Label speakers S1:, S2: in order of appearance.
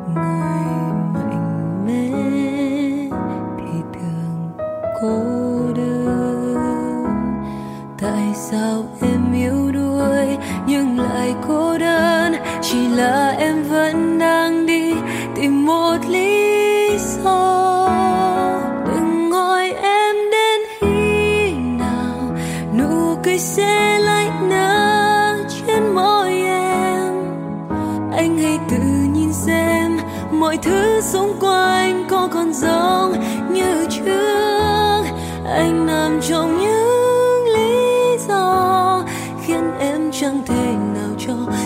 S1: người mạnh mẽ thì thường cô đơn. Tại sao em yếu đuối nhưng lại cô đơn? Chỉ là em vẫn đang đi tìm một lý do. Đừng hỏi em đến khi nào nụ cười sẽ lại nở trên môi em. Anh hãy tự nhìn xem mọi thứ xung quanh có còn giống như trước. Anh nằm trong những lý do khiến em chẳng thể nào cho